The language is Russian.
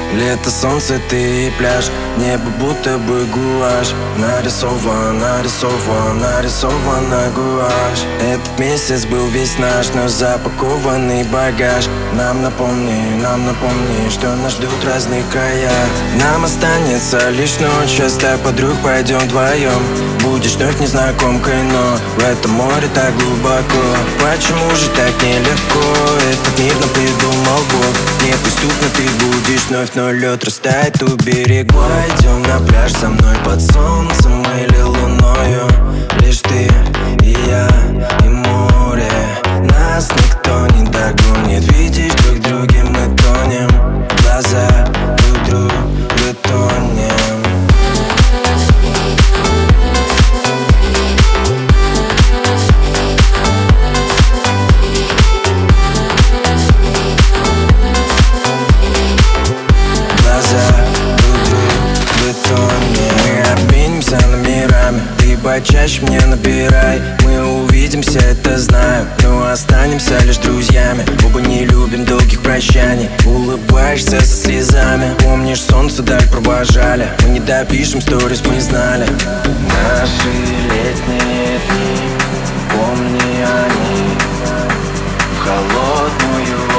Лето, солнце, ты и пляж, небо будто бы гуашь. Нарисована гуашь. Этот месяц был весь наш, но запакованный багаж. Нам напомни, что нас ждут разные края. Нам останется лишь ночь, оставь подруг, пойдем вдвоем. Будешь вновь незнакомкой, но в этом море так глубоко. Почему же так нелегко? Этот мир нам придумал Бог. Неприступно ты будешь вновь, но лед растает у берега. Пойдем на пляж со мной под солнцем или луною. Лишь ты и я, и море. Нас никто не догонит. Видишь, друг в друге мы тонем. В глаза друг друга тонем. Мы обменимся номерами, ты почаще мне набирай. Мы увидимся, это знаю, но останемся лишь друзьями. Оба не любим долгих прощаний, улыбаешься со слезами. Помнишь, солнце даль провожали, мы не допишем сторис, мы знали. Наши летние дни, помни они, в холодную